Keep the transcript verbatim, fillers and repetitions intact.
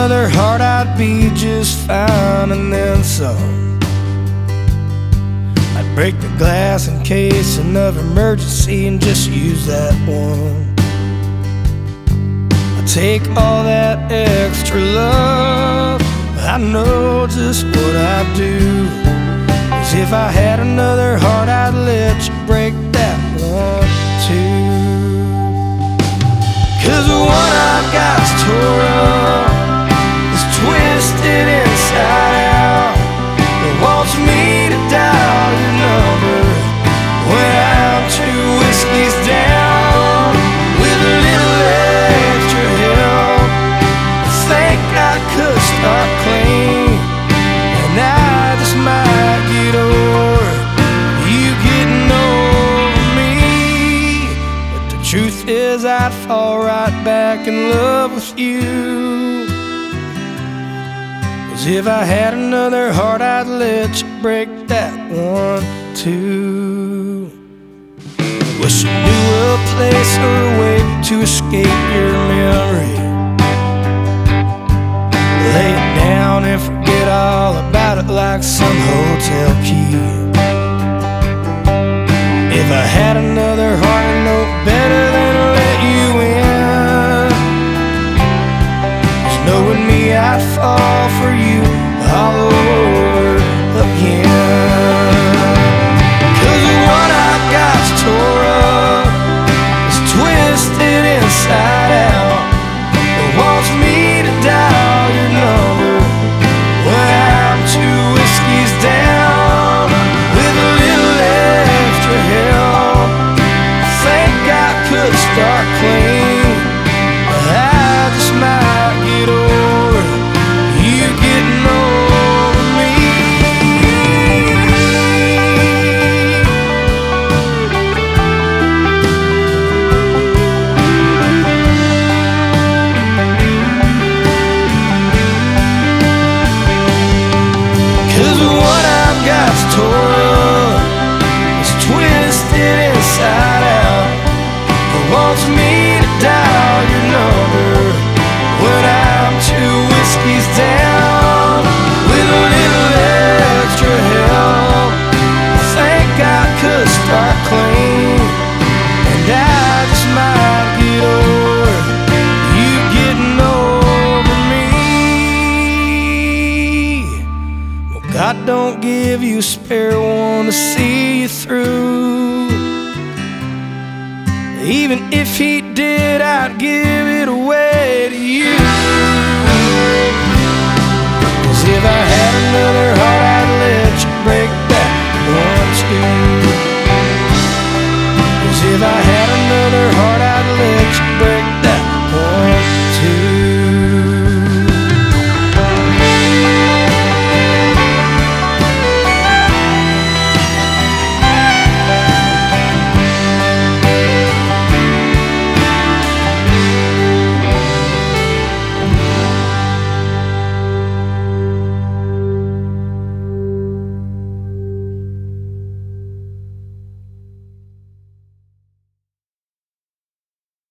another heart, I'd be just fine, and then some. I'd break the glass in case of emergency and just use that one. I'd take all that extra love, I know just what I'd do. 'Cause if I had another heart, I'd let you break that one too. 'Cause the one I've got's tore up, it's twisted inside out. It wants me to dial your number when I'm two whiskeys down. With a little extra help, I think I could start clean, and I just might get over you getting over me. But the truth is I'd fall right back in love with you. 'Cause if I had another heart, I'd let you break that one too. Wish I knew a place or a way to escape your memory. Lay it down and forget all about it like some hotel key. If I had another heart, I'd know better than to let you in. 'Cause knowing me, I'd fall for you all over again. 'Cause the one I've got's tore up, it's twisted inside out. It wants me to dial your number when I'm two whiskeys down. With a little extra help, I think I could start clean. I just might get over you getting over me. 'Cause what I've got's tore up, it's twisted inside out. It wants me to dial your number when I'm two whiskeys down. With a little extra help, I think I could start clean, and I just might get over you getting over me. Well, God don't give you a spare one to see you through. Even if he did, I'd give